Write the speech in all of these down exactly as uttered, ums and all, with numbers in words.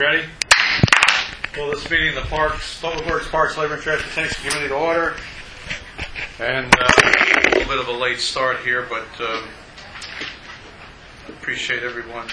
Ready? Well, this meeting, the Parks, Public Works, Parks, Labor and Transportation Committee to order. And uh, a little bit of a late start here, but um, appreciate everyone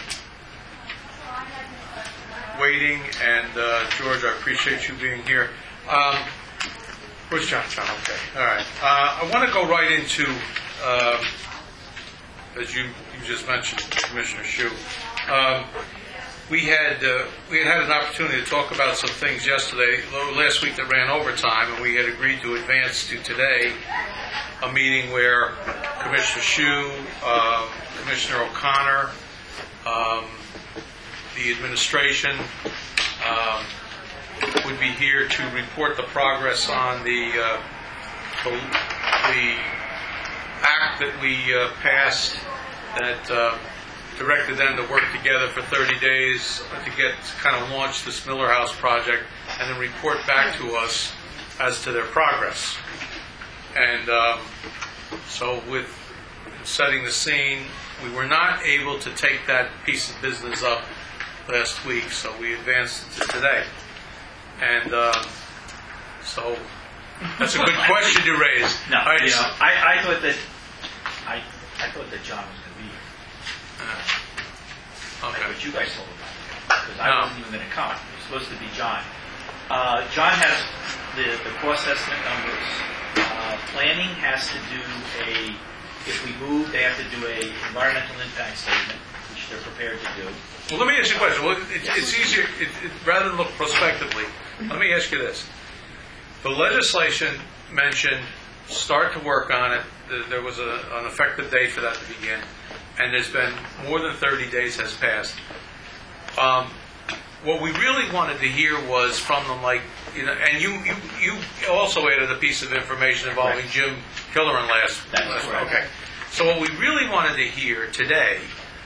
waiting. And uh, George, I appreciate you being here. Um, where's John? John, okay. All right. Uh, I want to go right into, uh, as you, you just mentioned, Commissioner Shue. Um, We had uh, we had had an opportunity to talk about some things yesterday, last week that ran overtime, and we had agreed to advance to today a meeting where Commissioner Shue, uh, Commissioner O'Connor, um, the administration um, would be here to report the progress on the uh, the, the act that we uh, passed that. Uh, directed them to work together for thirty days to get to kind of launch this Miller House project and then report back to us as to their progress. And um, so with setting the scene, we were not able to take that piece of business up last week, so we advanced it to today. And um, so that's a good question you raised. No, right, you so, know, I, I thought that I, I thought that John was going to be here. Uh, okay. That's what you guys told me about, because I No. wasn't even going to come. It was supposed to be John. Uh, John has the, the cost estimate numbers. Uh, planning has to do a, if we move, they have to do a environmental impact statement, which they're prepared to do. Well, let me ask you a question. Well, it, it's easier, it, it, rather than look prospectively, let me ask you this. The legislation mentioned start to work on it. There was a, an effective date for that to begin. And there's been more than thirty days has passed. Um, what we really wanted to hear was from them, like, you know, and you you, you also added a piece of information involving Correct. Jim Killeran last. That's last correct. Okay. So what we really wanted to hear today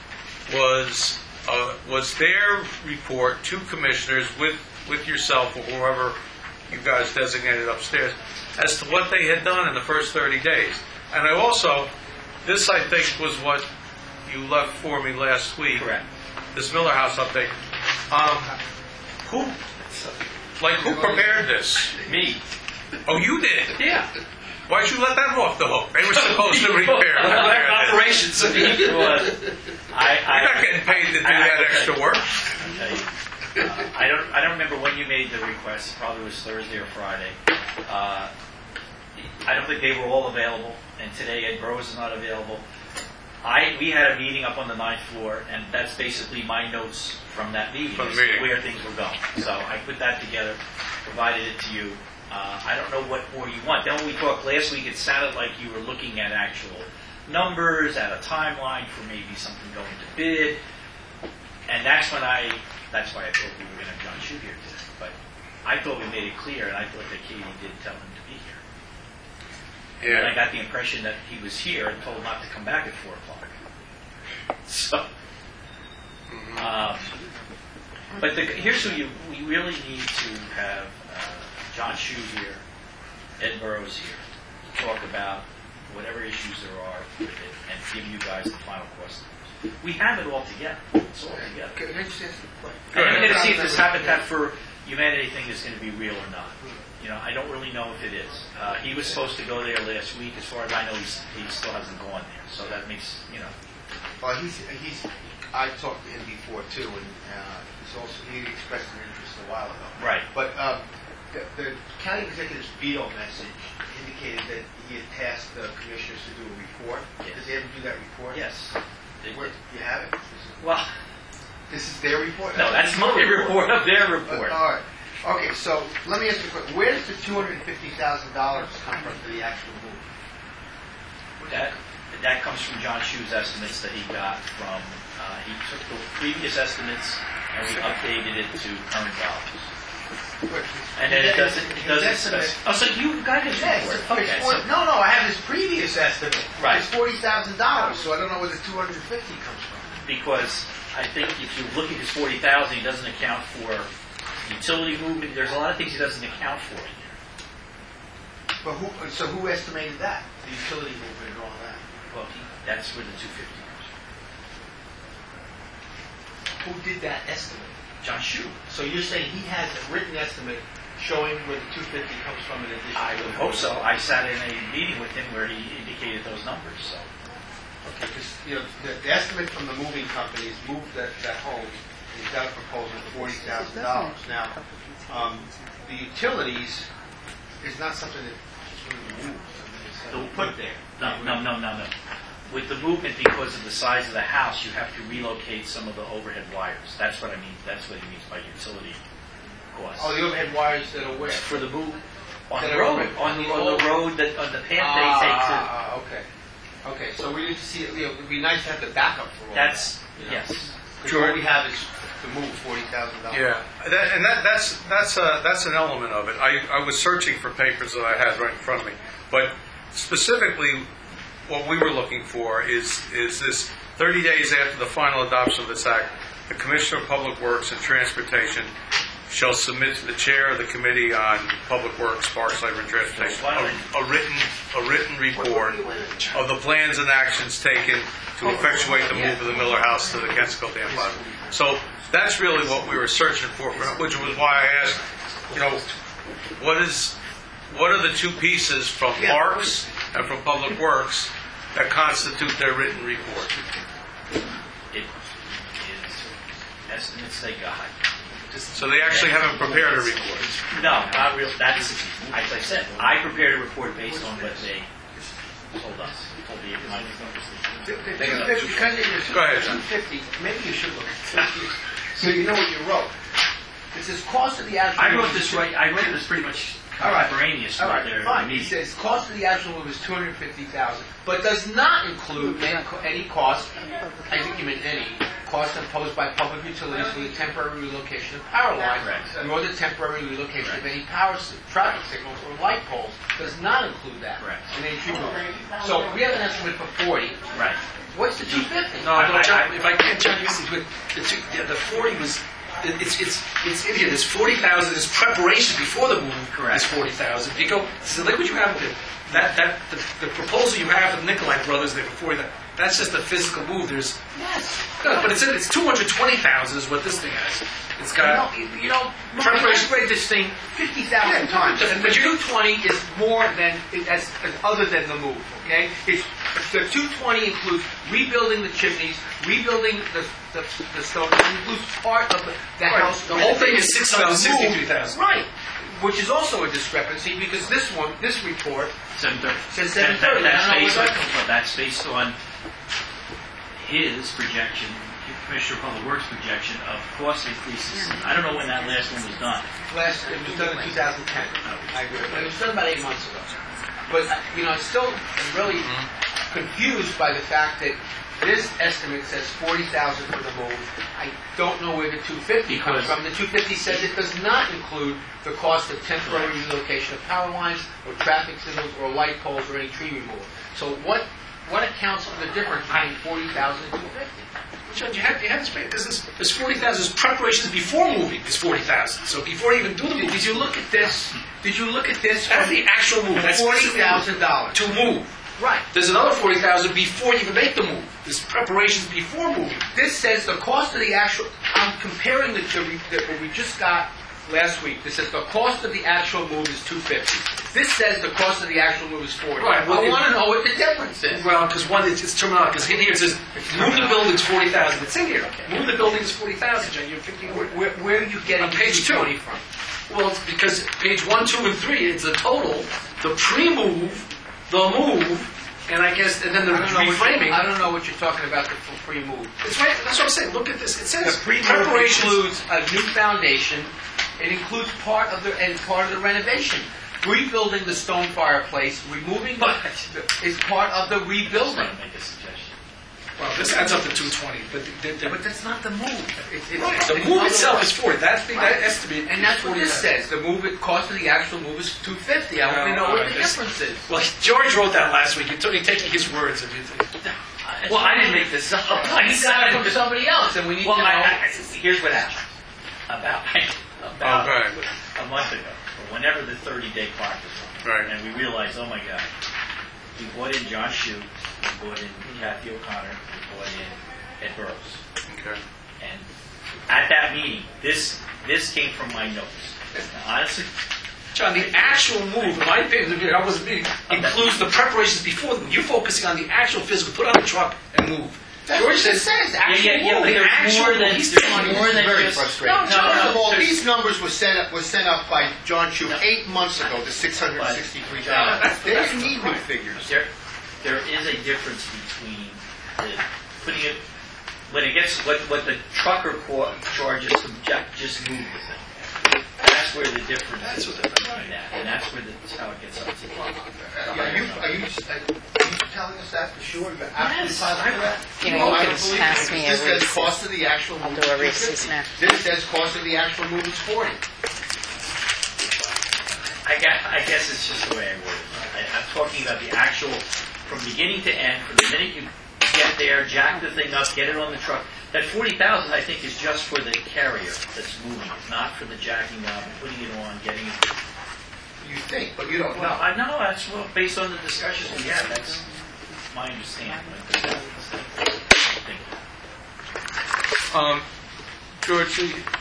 was uh, was their report to commissioners with with yourself or whoever you guys designated upstairs as to what they had done in the first thirty days. And I also, this I think was what you left for me last week. Correct. This Miller House update. Um, who, like, who prepared this? Me. Oh, you did? Yeah. Why'd you let them off the hook? They were supposed to repair. Operations. Was, I, I, You're not getting paid to do I, I, that extra work. I'll tell you. Uh, I don't. I don't remember when you made the request. It probably was Thursday or Friday. Uh, I don't think they were all available, and today Ed Burrows is not available. I we had a meeting up on the ninth floor, and that's basically my notes from that meeting, From the as to meeting. where things were going. So I put that together, provided it to you. Uh, I don't know what more you want. Then when we talked last week, it sounded like you were looking at actual numbers, at a timeline for maybe something going to bid, and that's when I. That's why I thought we were going to have John Shue here today. But I thought we made it clear, and I thought that Katie did tell him to be here. Yeah. And I got the impression that he was here and told not to come back at four o'clock. So, Mm-hmm. um, but the, here's who you we really need to have uh, John Shue here, Ed Burrows here, to talk about whatever issues there are with it and give you guys the final cost. We have it all together. It's all together. Can I just ask a question? And I'm going to see if this Habitat for Humanity thing is going to be real or not. You know, I don't really know if it is. Uh, he was supposed to go there last week. As far as I know, he's, he still hasn't gone there. So that makes, you know. Well, he's, he's, I talked to him before too, and uh, he's also, he expressed an interest a while ago. Right. But um, the, the county executive's veto message indicated that he had tasked the commissioners to do a report. Yes. Did they ever do that report? Yes. They Where, did. you have it? This is, Well, this is their report? no, that's my report of their report. Uh, all right. Okay, so let me ask you a question. Where does the two hundred fifty thousand dollars come from for the actual move? That that comes from John Shue's estimates that he got from. Uh, he took the previous estimates and we updated it to current dollars. And then it doesn't. It doesn't. Estimate- Spec- oh, so you got his Yes, report? it's Okay. for- So, no, no, I have his previous estimate. Right. It's forty thousand dollars, so I don't know where the two hundred fifty comes from. because I think if you look at his forty thousand, he doesn't account for utility movement. There's a lot of things he doesn't account for in there. But who? So who estimated that? The utility movement and all that. Well, he, that's where the two fifty comes from. Who did that estimate? John Shue. So you're saying he has a written estimate showing where the two fifty comes from in addition? I would hope so. I sat in a meeting with him where he indicated those numbers, so. Okay, because, you know, the, the estimate from the moving company is moved that, that home, and he's got a proposal of forty thousand dollars. Now, um, the utilities is not something that just really moves. I mean, it's They'll uh, put there. No, no, no, no, no. With the movement, because of the size of the house, you have to relocate some of the overhead wires. That's what I mean. That's what he means by utility costs. Oh, the overhead wires that are where? For the move on That the are road, over- on the on the road that on the path they take to. Ah, okay. Okay, so we need to see, it, you know, it'd be nice to have the backup for all That's that. you know? yes. Because all we have is to move forty thousand dollars. Yeah, that, and that, that's that's uh, that's an element of it. I, I was searching for papers that I had right in front of me, but specifically, what we were looking for is is this thirty days after the final adoption of this act, the Commissioner of Public Works and Transportation shall submit to the chair of the Committee on Public Works, Parks, Labor, and Transportation a, a written a written report of the plans and actions taken to effectuate the move of the Miller House to the Kensico Dam project. So that's really what we were searching for, which was why I asked, you know, what is what are the two pieces from Parks and from Public Works that constitute their written report? It is estimates they got. So they actually haven't prepared a report. No, not real. That's as I said. I prepared a report based on what they told us. Told the Because it is Go ahead. two fifty, maybe you should look at it. So you know what you wrote. It says cost of the actual... I wrote this right. I read this pretty much All right. contemporaneous All with right, their fine. It meeting. says cost of the actual move is two hundred fifty thousand dollars, but does not include any, any cost, I think you meant any, cost imposed by public utilities for the temporary relocation of power lines, Correct. nor the temporary relocation of any power, s- traffic signals or light poles. Does not include that. Correct. And then tree removal. So we have an estimate for forty. Right. What's the two fifty? No, I- no, John, I- if I can, John, this is with the two, yeah, the forty was, it- it's, it's, it's in here, there's forty thousand, there's preparation before the move. Correct. There's forty thousand. If you go, so look what you have with it. That, that, the, the proposal you have with Nikolai Brothers there for forty thousand, that's just a physical move. There's, Yes. no, but it's, it's two hundred twenty thousand is what this thing has. It's You know, got, you, you know, Preparation- I read this thing fifty thousand Yeah, times, but- and the but you- two twenty is more than, as, as other than the move, okay? It's, the two twenty includes rebuilding the chimneys, rebuilding the, the, the stone, it includes part of the, the Right. house. The whole thing is six hundred sixty-three The move- thousand. Right, which is also a discrepancy, because this one, this report, Seven thirty. Says seven thirty. That's I don't know based where on, that comes from. but that's based on his projection, Commissioner of Public Works projection of cost increases. I don't know when that last one was done. last, it was done in two thousand ten. I agree. It was done about eight months ago. But, uh, you know, I'm still really confused by the fact that this estimate says forty thousand for the move. I don't know where the two fifty comes Because- from. The two fifty says it does not include the cost of temporary relocation of power lines or traffic signals or light poles or any tree removal. So what, what accounts for the difference between forty thousand and two fifty? John, you have, you have to explain, this is, there's forty thousand, there's preparations before moving, there's forty thousand. So before you even do the move, Did you look at this? Did you look at this? that's the actual move. That's Forty physically thousand dollars. to move. Right. There's another forty thousand before you even make the move. There's preparations before moving. This says the cost of the actual, I'm comparing the, the, the what we just got last week. This says the cost of the actual move is two fifty. This says the cost of the actual move is forty. Right, well, I it- want to know what the difference is. Well, because one, it's, it's terminology. Because in here it says, move the building's forty thousand. It's in here. Move the building's forty thousand, John. You're thinking, Where, where, where are you getting On page the two. twenty from? well, it's because page one, two, and three, it's the total, the pre-move, the move, and I guess, and then the I don't, know what, reframing. I don't know what you're talking about the f- pre-move. It's right, that's what I'm saying. Look at this. It The says pre-move preparations. includes a new foundation. It includes part of the and part of the renovation. Rebuilding the stone fireplace, removing the, is part of the I'm rebuilding. going to make a suggestion. Well, this adds up to two twenty, but the, the, But that's not the move. It's, it's, right, it's the move another itself one. is forty. That's the Right. that estimate. And that's what is this forty. says. The move, it cost of the actual move is two fifty. I want to No, know what no, the this- difference is. Well, George wrote that last week. You're totally taking his words. And you think, Well, I didn't make this up. I He got it from somebody else, and we need Well, to know. I, I, here's what happened. About about Okay. a month ago, or whenever the thirty-day clock was on, Right. and we realized, oh my God, we bought in John Shue, we bought in Kathy O'Connor, we bought in Ed Burrows, Okay. and at that meeting. This this came from my notes. Now, honestly, John, the actual move, in my opinion, I wasn't meeting, includes the preparations before the move. You're focusing on the actual physical, put on the truck and move. That's what it says, actual yeah, yeah, move. but the there's actual more than move. He's there's telling you more this than is very just. frustrating. No, No, First no, of all, there's- these numbers were sent up, were sent up by John Chu eight months ago, the six hundred sixty-three thousand. They didn't need new figures. There, there is a difference between the, putting it when it gets what what the trucker co- charges to ju- just move the thing. That's where the difference That's is what they're between that, and that's where the, that's how it gets up to. Uh, Are you, are you, are you telling us that for sure? You're absolutely Yes, positive of that? You know, No, you I can don't believe pass it. me a This says receipt. cost of the actual I'll move do a is receipt fifty. now. This says cost of the actual move is forty. I guess, I guess it's just the way I word it. I, I'm talking about the actual, from beginning to end, from the minute you get there, jack the thing up, get it on the truck. That forty thousand, I think, is just for the carrier that's moving, not for the jacking up, putting it on, getting it. You think, but you don't Well, know. I know that's well, based on the discussions we had. That's my understanding. Um, George,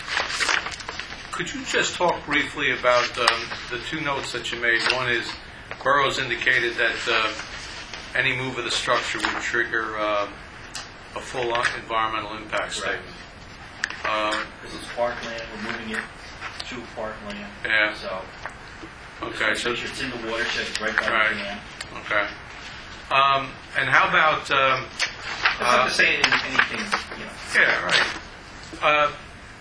could you just talk briefly about um, the two notes that you made? One is Burroughs indicated that uh, any move of the structure would trigger uh, a full environmental impact statement. Um, This is parkland. We're moving it to parkland. Yeah. So. okay, so Make sure it's in the watershed, it's right by Right. the dam. okay. Um, and how about um, Doesn't have to say anything, anything, you know. yeah, right. Uh,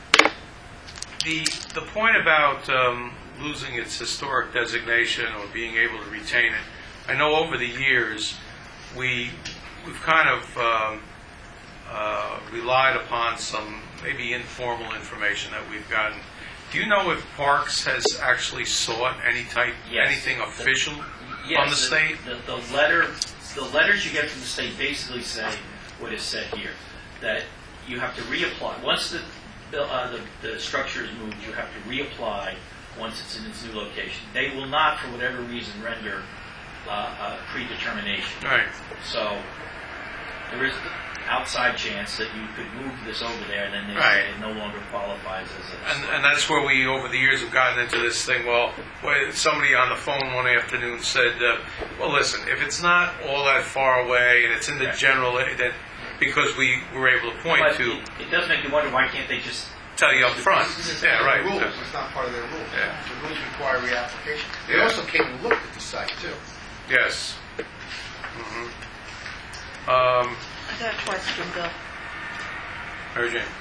the the point about um, losing its historic designation or being able to retain it, I know over the years we we've kind of um, uh, relied upon some maybe informal information that we've gotten. Do you know if Parks has actually sought any type Yes. anything official Yes, from the state? The, the letter, the letters you get from the state basically say what is said here, that you have to reapply. Once the the, uh, the, the structure is moved, you have to reapply once it's in its new location. They will not, for whatever reason, render uh, a predetermination. Right. So there is the outside chance that you could move this over there, and then they Right. say it no longer qualifies as a. And, and that's where we, over the years, have gotten into this thing. Well, where somebody on the phone one afternoon said, uh, "Well, listen, if it's not all that far away and it's in the Right. general, that because we were able to point But to it, it does make you wonder why can't they just. tell you up front." This is Yeah, right. Rules, it's not part of their rules. Yeah. The rules require reapplication. They Yeah. also came and looked at the site too. Yes. hmm Um, I got a question, Bill. Mary Jane.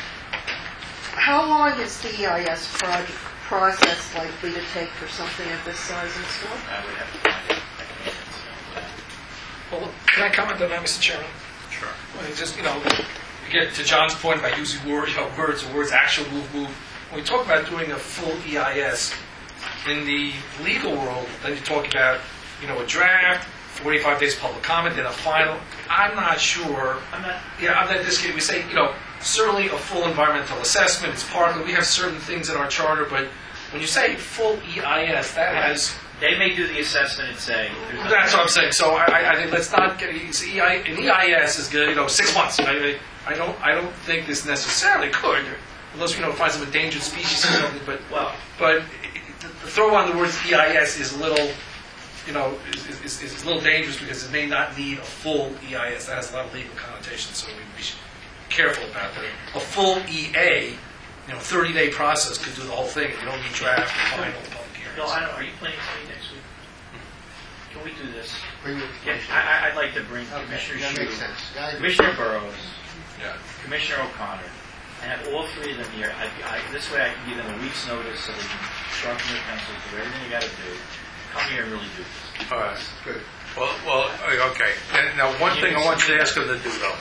How long is the E I S project process likely to take for something of this size and scope? I would have to find it. I can't answer that. Well, can I comment on that, Mister Chairman? Sure. Well, it's just, you know, we get to John's point about using words, you know, words and words, actual move, move. When we talk about doing a full E I S, in the legal world, then you talk about, you know, a draft, forty-five days public comment, then a final. I'm not sure. I'm not. Yeah, I'm not this kid. We say, you know, certainly a full environmental assessment. It's part of it. We have certain things in our charter, but when you say full E I S, that has. They may do the assessment and say. there's That's nothing- what I'm saying. So I, I- I think let's not get you see, E I, an E I S is good. You know, six months. I, I don't. I don't think this necessarily could, unless you know find some endangered species or something. But Well, but the throw on the words E I S is a little, you know, is, is, is a little dangerous because it may not need a full E I S. That has a lot of legal connotations, so we, we should be careful about that. A full E A, you know, thirty-day process could do the whole thing. You don't need draft and final public hearings. Bill, I don't, are you planning to meet next week? Can we do this? Bring it- Yeah, I, I- I'd like to bring Okay, Commissioner that makes Shue, sense. Yeah, I agree. Commissioner Burrows, Yeah. Commissioner O'Connor, and have all three of them here. I, I, this way I can give them a week's notice so they can sharpen their pencils, do everything they got to do. Come here and really do this. All right. Good. Well, well, okay. And now, one thing I want you to ask them to do, though.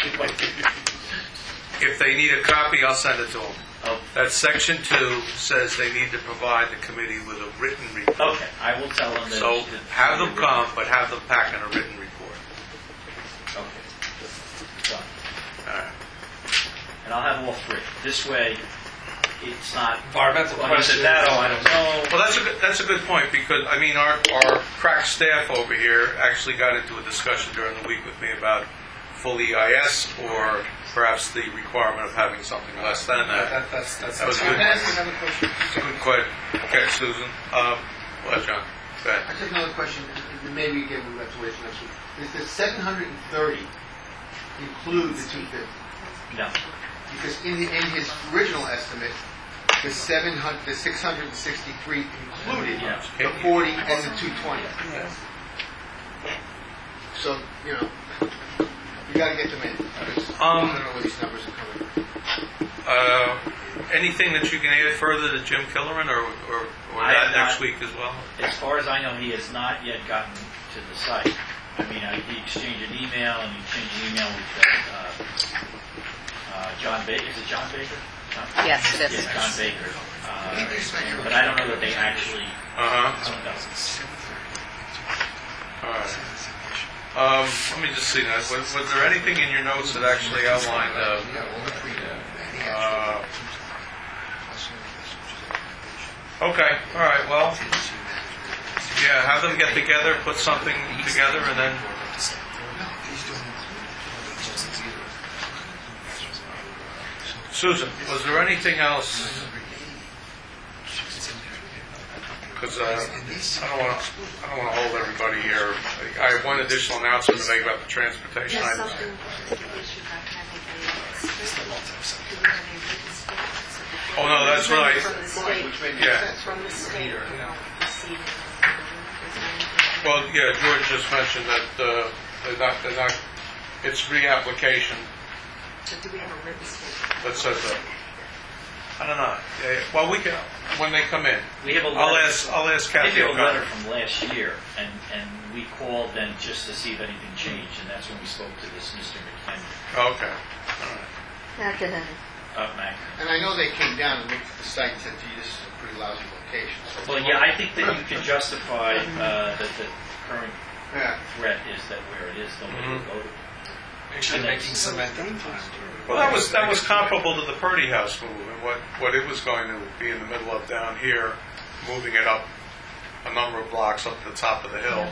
If they need a copy, I'll send it to them. Oh, That section two says they need to provide the committee with a written report. okay, I will tell them that. So that- have them come, but have them pack in a written report. Okay. Done. All right. And I'll have all three. This way, it's not. Environmental Well, he said questions. that, oh, I don't know. Well, that's a good, that's a good point, because, I mean, our, our crack staff over here actually got into a discussion during the week with me about full E I S, or perhaps the requirement of having something less than That, that. that, that's, that's. That was Can good. I ask you another question? It's a good question. Okay, Susan. Um, well, John, go ahead. I just another question, and maybe again we'll have to wait for next week. Does the seven hundred thirty include the two fifty? No. Because in the, in his original estimate, the seven hundred, the six hundred sixty-three included Yeah. the forty and the two twenty. So, you know, you gotta get them in. because Um, I don't know where these numbers are coming from. Uh, anything that you can add further to Jim Killoran, or, or, or I that have next not. week as well? As far as I know, he has not yet gotten to the site. I mean, uh, he exchanged an email, and he exchanged an email with uh, uh, John Baker. Is it John Baker? John? Yes, it is. Yeah, John Baker. Uh, but I don't know that they actually. Uh-huh. hooked up. All right. Um, let me just see. Now, was, was there anything in your notes that actually outlined? Uh, uh, okay. All right. Well, yeah. Have them get together, put something together, and then. Susan, was there anything else? Because uh, I don't want to, I don't want to hold everybody here. I have one additional announcement to make about the transportation. There's I- something with the issue about having a street. Do we have a written statement? Oh, no, that's right. From the state. Which may make Yeah. sense. From the state. about receiving. Well, yeah, George just mentioned that uh, they're not, they're not, it's reapplication So do we have a written statement? that says that. I don't know. Yeah, well, we can, when they come in. We have a I'll letter. ask, I'll ask I Kathy think we have a letter O'Connor. from last year, and, and we called then just to see if anything changed, and that's when we spoke to this Mister McKenna. Okay. All right. Academic. Uh, Mac. And I know they came down and looked at the site and said, gee, this is a pretty lousy location. So Well, yeah, I think that you can justify uh, that the current Yeah. threat is that where it is, nobody will go to. Actually making cement at the time. Well, that was, that was comparable to the Purdy House move, and what, what it was going to be in the middle of down here, moving it up a number of blocks up to the top of the hill.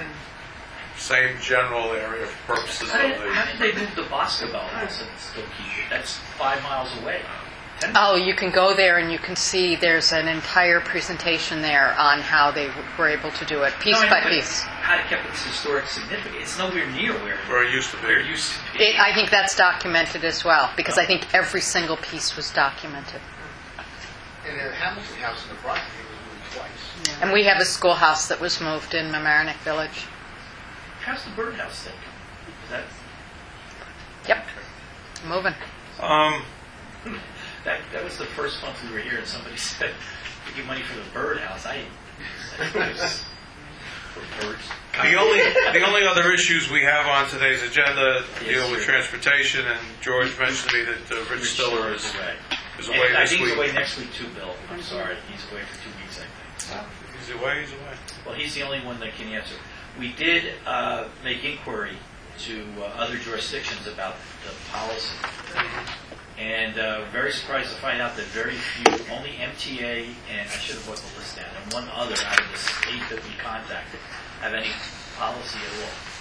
Same general area for purposes of How did, how the, did they move the Boscobel house and still keep it? That's five miles away. Ten Oh, you can go there and you can see there's an entire presentation there on how they were able to do it, piece No, I know, by but piece. How it kept its historic significance. It's nowhere near where, where it used to where it be. used to be. It, I think that's documented as well, because I think every single piece was documented. And the Hamilton House in the Brockton was moved twice. And we have a schoolhouse that was moved in Mamaroneck Village. How's the birdhouse thing? Is that, Yep, moving. Um, that that was the first month we were here, and somebody said, "We give money for the birdhouse." I, I was for birds. The only the only other issues we have on today's agenda deal with transportation, and George mentioned to me that uh, Rich Stiller is away. is And away I this think week. he's away next week too, Bill. I'm sorry, he's away for two weeks. I think. He's away. He's away. Well, he's the only one that can answer. We did uh, make inquiry to uh, other jurisdictions about the policy, and uh, very surprised to find out that very few, only M T A and I should have brought the list down, and one other out of the eight that we contacted have any policy at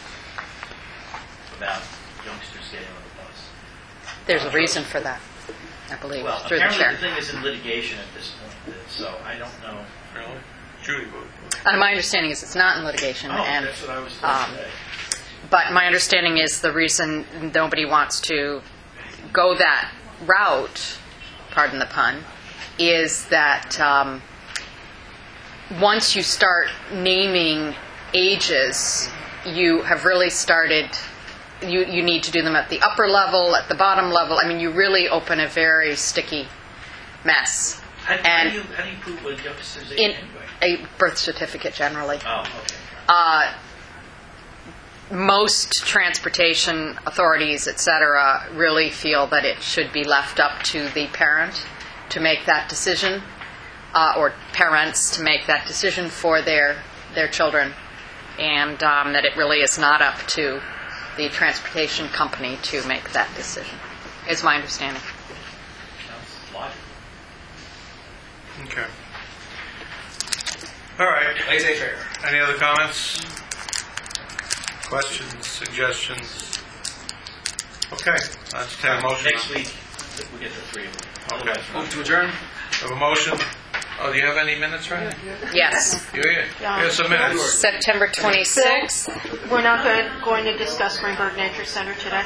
all about youngsters getting on the bus. There's a reason for that, I believe, Well, through the apparently chair. the thing is in litigation at this point, so I don't know. Really? Judy would. Uh, my understanding is it's not in litigation, Oh, and that's what I was told um, today. but my understanding is the reason nobody wants to go that route, pardon the pun, is that um, once you start naming ages, you have really started, you, you need to do them at the upper level, at the bottom level. I mean, you really open a very sticky mess. How, how and do you how do you prove what youngsters age In anyway? a birth certificate, generally. Oh, okay. Uh, most transportation authorities, et cetera, really feel that it should be left up to the parent to make that decision, uh, or parents to make that decision for their their children, and um, that it really is not up to the transportation company to make that decision, is my understanding. Sounds logical. Okay. All right. Laissez-faire. Any other comments? Questions? Suggestions? Okay, let's take a motion. Next week, we get the three of them. Okay. Move to adjourn? We have a motion. Oh, do you have any minutes, right? Yes. You here? Here's some minutes. September twenty-sixth. We're not going, going to discuss Greenberg Nature Center today?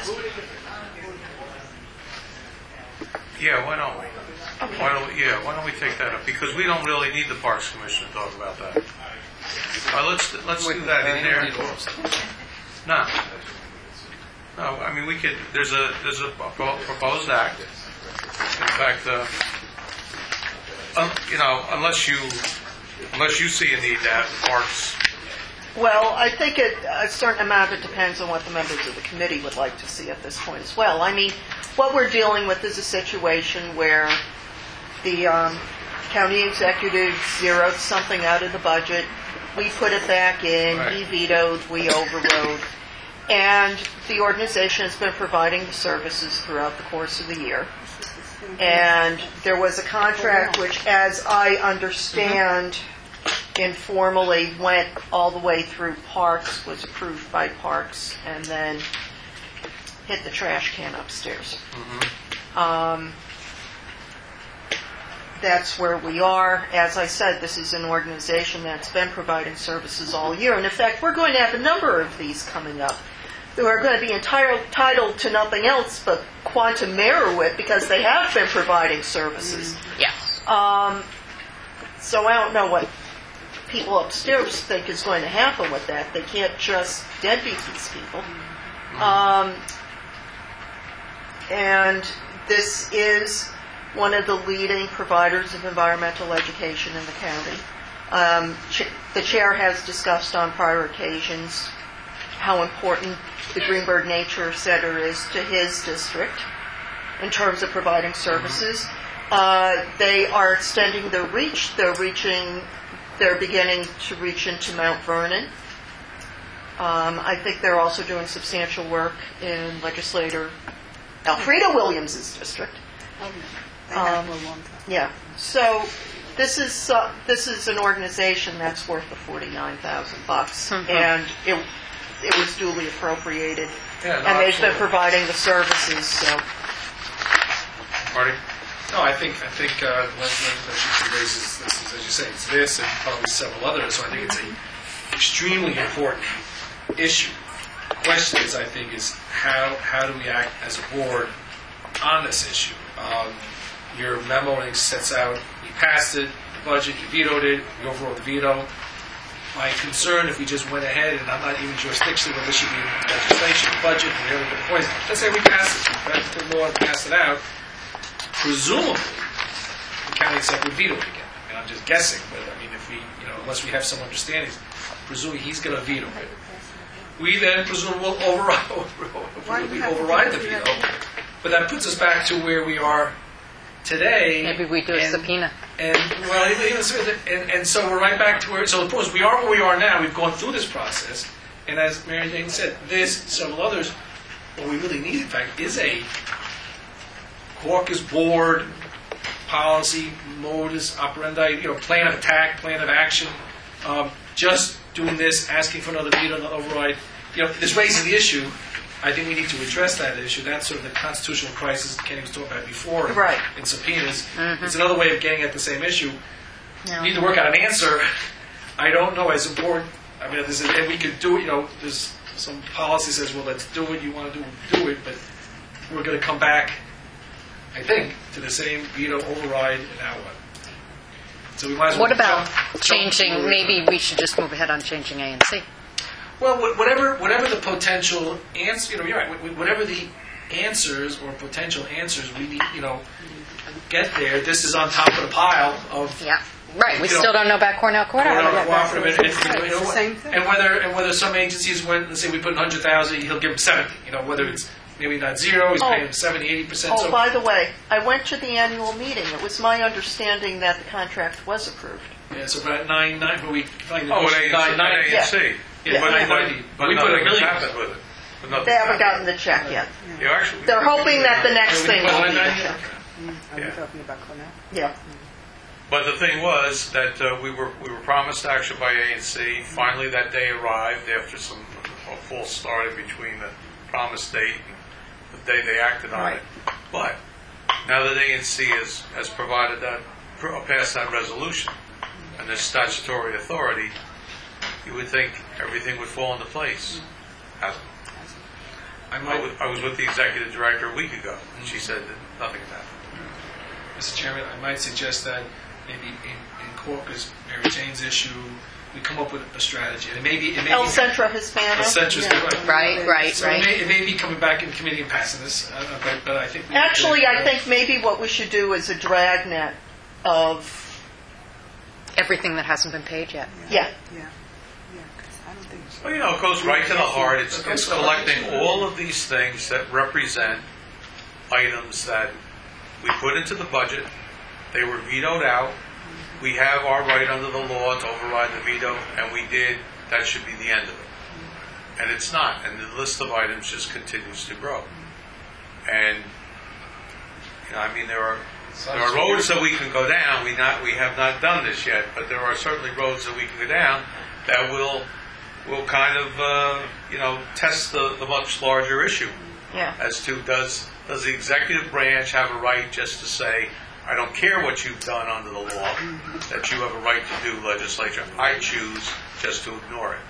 Yeah, why don't we? Okay. Why don't we, yeah, why don't we take that up? Because we don't really need the Parks Commission to talk about that. Uh, let's, let's do that in there. No. No, I mean, we could, there's a, there's a pro- proposed act. In fact, uh, um, you know, unless you, unless you see a need to have the Parks. Well, I think it, a certain amount of it depends on what the members of the committee would like to see at this point as well. I mean, what we're dealing with is a situation where the um, county executive zeroed something out of the budget. We put it back in. Right. He vetoed. We overrode. And the organization has been providing the services throughout the course of the year. And there was a contract which, as I understand, informally went all the way through Parks, was approved by Parks, and then hit the trash can upstairs. Um, that's where we are. As I said, this is an organization that's been providing services all year. And in fact, we're going to have a number of these coming up who are going to be entire, entitled to nothing else but quantum merit because they have been providing services. Yes. Um, so I don't know what people upstairs think is going to happen with that. They can't just deadbeat these people. Um, and this is one of the leading providers of environmental education in the county. Um, ch- the chair has discussed on prior occasions how important the Greenberg Nature Center is to his district in terms of providing services. Uh, they are extending their reach. They're reaching, they're beginning to reach into Mount Vernon. Um, I think they're also doing substantial work in legislator Alfreda Williams' district. Um, yeah. So this is uh, this is an organization that's worth the forty-nine thousand bucks, Mm-hmm. and it it was duly appropriated, Yeah, no, and they've been absolutely. providing the services. So. Marty? No, I think, I think uh, the legislation raises, this, as you say, it's this and probably several others, so I think it's an extremely important issue. The question is, I think, is how, how do we act as a board on this issue? Um, your memo sets out, we passed it, the budget, you vetoed it, we overrode the veto. My concern, if we just went ahead, and I'm not even jurisdictional, this should be in legislation, budget, and the other points. Let's say we pass it, we pass the law and pass it out. Presumably, the county executive would veto it again. And I'm just guessing, but I mean, if we, you know, unless we have some understanding, presumably he's going to veto it. We then presumably will override, we override the veto. But that puts us back to where we are today. Maybe we do a and, subpoena. And well, and, and so we're right back to where. So of course we are where we are now. We've gone through this process, and as Mary Jane said, this, several others, what we really need, in fact, is a caucus board policy, modus operandi, you know, plan of attack, plan of action. Um, just doing this, asking for another veto, another override, you know, this raises the issue. I think we need to address that issue. That's sort of the constitutional crisis Kenny was talking about before. Right. In subpoenas. Mm-hmm. It's another way of getting at the same issue. No. We need to work out an answer. I don't know as a board. I mean, there's a, and we could do it. You know, there's some policy says, well, let's do it. You want to do do it, but we're going to come back, I think, to the same veto override and now what? So we might as well What about jump- changing, jump maybe we should just move ahead on changing A and C? Well, wh- whatever, whatever the potential answer, you know, you're right. wh- wh- Whatever the answers or potential answers we need, you know, get there. This is on top of the pile of Yeah, right, we You know, still don't know about Cornell Courthouse. Cornell Cooperative, and, and, you know, It's the same thing. and whether and whether some agencies, when let's say we put one hundred thousand, he'll give them seventy. You know, whether it's maybe not zero, he's Oh. paying seventy, eighty percent. Oh, So by the way, I went to the annual meeting. It was my understanding that the contract was approved. yeah, so about nine nine, but we find Oh, with A nine and nine. C. A and C. Yeah, But, nine but, ninety. but We put a nothing has million. happened with it. But nothing They haven't happened. gotten the check yet. You actually, They're hoping that the next We thing put will nine be the ninety. check. Are Yeah. you talking about Cornell? Yeah. But the thing was that uh, we were we were promised action by A and C. Finally, that day arrived after some a false start in between the promised date and day they acted on it. But now that A N C has, has provided that, or passed that resolution, and there's statutory authority, you would think everything would fall into place. Hasn't. I I might, was, I was with the executive director a week ago, and she said that nothing had happened. Mister Chairman, I might suggest that maybe in, in caucus, Mary Jane's issue, we come up with a strategy. And maybe it may El be, Centro Hispano. El Centro's right. Right, right, So it right. may, it may be coming back in committee and passing this, uh, but, but I think we Actually, need to- I think maybe what we should do is a dragnet of, Everything that hasn't been paid yet. yeah, Yeah, yeah, because I don't think. Well, you know, it goes right to the heart. It's, it's collecting all of these things that represent items that we put into the budget. They were vetoed out. We have our right under the law to override the veto, and we did. That should be the end of it. And it's not. And the list of items just continues to grow. And, you know, I mean, there are there are roads that we can go down. We not we have not done this yet, but there are certainly roads that we can go down that will will kind of uh, you know test the, the much larger issue yeah. as to does does the executive branch have a right just to say, I don't care what you've done under the law, that you have a right to do, legislature. I choose just to ignore it.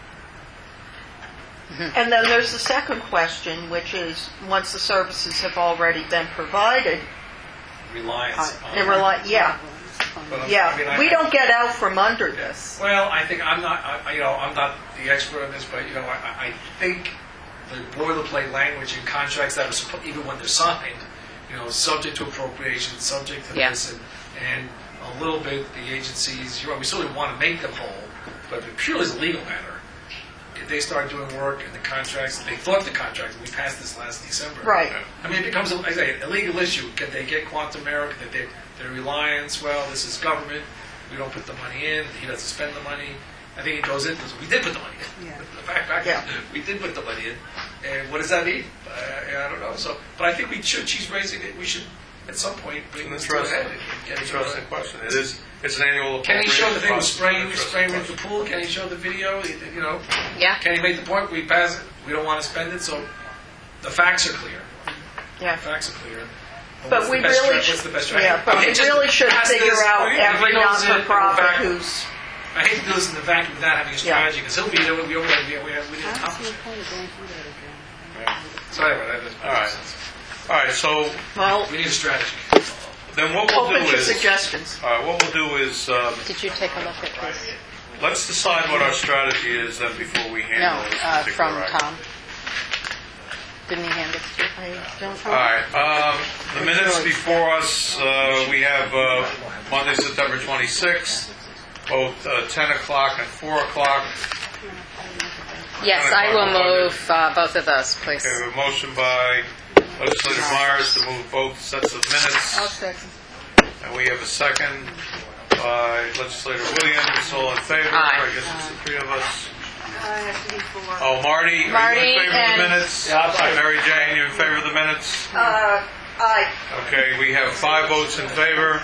And then there's the second question, which is, once the services have already been provided, reliance on. and rely, yeah, But I'm- I mean, yeah, I- we don't get out from under this. Well, I think I'm not, I, you know, I'm not the expert on this, but you know, I, I think the boilerplate language in contracts that are suppo- even when they're signed, you know, subject to appropriation, subject to Yeah. this, and, and a little bit the agencies. You know, we certainly want to make them whole, but purely as a legal matter, if they start doing work in the contracts, they thought the contracts. We passed this last December. Right. I mean, it becomes, like I say, a legal issue. Can they get quantum error? Can they, their reliance? Well, this is government. We don't put the money in. He doesn't spend the money. I think it goes into. We did put the money in. Yeah. The fact, fact Yeah. we did put the money in. And what does that mean? I, I don't know. So, but I think we should. She's raising it. We should, at some point, bring It's this an to a head. interesting, and get it interesting to a- question. It is. It's an annual. Can he show the thing with appropriations spraying, process. spraying Interesting with the pool? Can he show the video? You know. Yeah. Can he make the point? We pass it. We don't want to spend it. So, the facts are clear. Yeah. The facts are clear. But What's we the best really, strat- sh- what's the best yeah, strategy? but Okay, we just really should pass figure this. out If he every goes in, not-for-profit back- who's, I hate to do this in the vacuum without having a strategy because he'll be there. We already we have we didn't I don't see accomplish a it. point of going through that again. Yeah. So anyway, that doesn't All right. make sense. All right. So well, We need a strategy. then what we'll open do to is. suggestions. All right. What we'll do is. Um, Did you take a look at this? Let's decide what our strategy is then before we No, handle this uh, particular from item. Tom. Didn't he hand it to you? I don't All right. Um, the minutes before us, uh, we have uh, Monday, September twenty-sixth, both uh, ten o'clock and four o'clock. Yes, I will move uh, both of those, please. Okay, we have a motion by Legislator Myers to move both sets of minutes. I'll second. And we have a second by Legislator Williams. All in favor? Aye. I guess it's the three of us. I have to be for. Oh, Marty, are Marty you in favor of and- the minutes? Yeah, I'm fine. Mary Jane, you in favor of the minutes? Uh, aye. Okay, we have five votes in favor.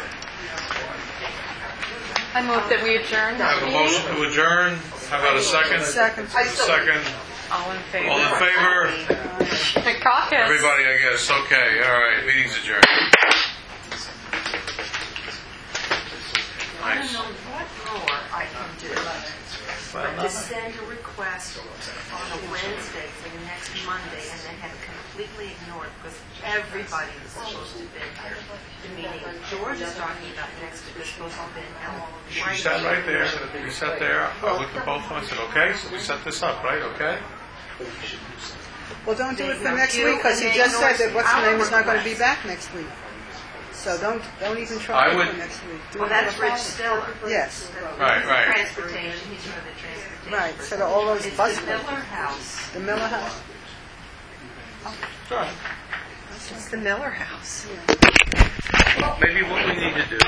I move that we adjourn. I have a motion to adjourn. How about a second? Second. I still- Second. All in favor? All in favor? The caucus. Everybody, I guess. Okay, all right. Meeting's adjourned. I Nice. don't know what more I can do, but to send a request on a Wednesday for the next Monday and then have it completely ignored because everybody was supposed to have been here. The meeting George is talking about next week is supposed to have been held. She sat right there. We sat there. I looked at both of them and said, okay, so we set this up, right? Okay? Well, don't do it for next week, because he just said that what's the name is not going to be back next week. So don't, don't even try I it would- for next week. Do Well, it that's for Rich Friday. Stiller. Yes. Right, right. Transportation, he's for the transportation. Right, so that all those It's bus, the Miller House. the Miller House. It's the Miller House. Maybe what we need to do